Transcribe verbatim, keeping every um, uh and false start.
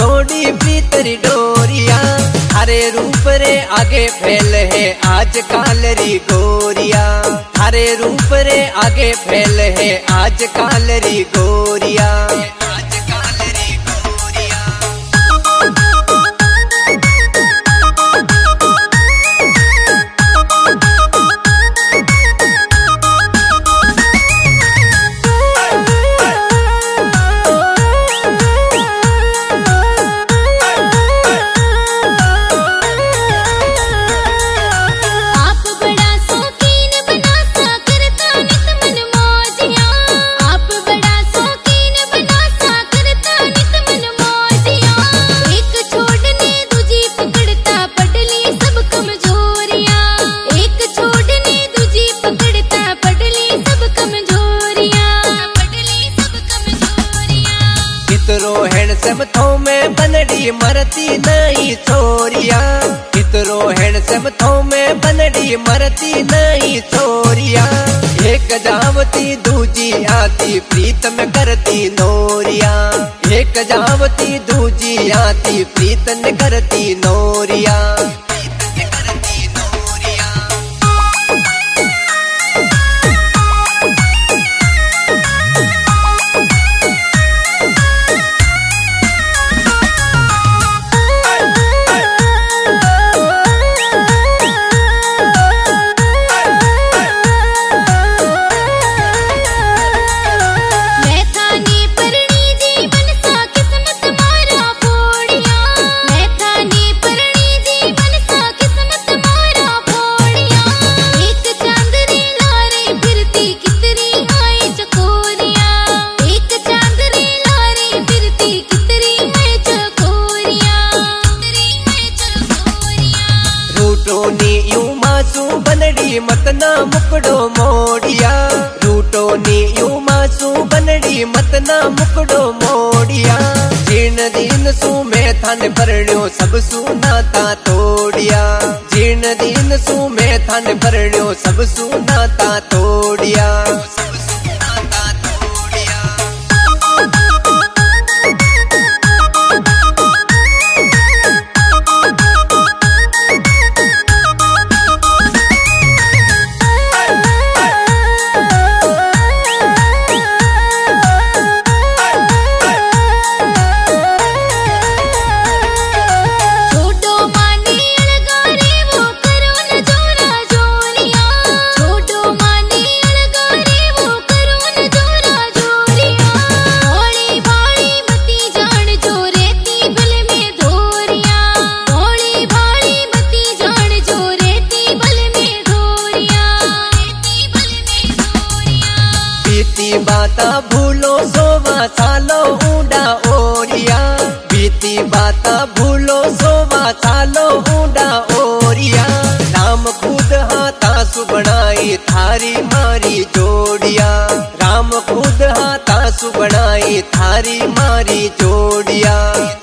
तोड़ी प्रीतरी डोरिया। हरे रूप रे आगे फैल है आज काल री गोरिया। हरे रूप रे आगे फैल है आज काल री गोरिया। कितरो हैंडसम थो में बनड़ी मरती नहीं छोरिया। कितरो हैंडसम थो में बनड़ी मरती नहीं छोरिया। एक जावती दूजी आती प्रीत में करती नोरिया। एक जावती दूजी आती प्रीत में करती नोरिया। रूटोनी यूं मासू बनड़ी मत ना मुकड़ो मोड़िया। रूटोनी यूं मासू बनड़ी मत ना मुकड़ो मोड़िया। जीण दीन सू मैं थाने भरण्यो सब सू नाता तोड़िया। जीण दीन सू मैं थाने भरण्यो सब सू नाता तोड़िया। बीती बाता भूलो सोवा सालो ऊंडा ओरिया। बीती बाता भूलो सोवा सालो ऊंडा ओरिया। राम खुद हाथा सु बनाई थारी मारी जोड़िया। राम खुद हाथा सु बनाई थारी मारी जोड़िया।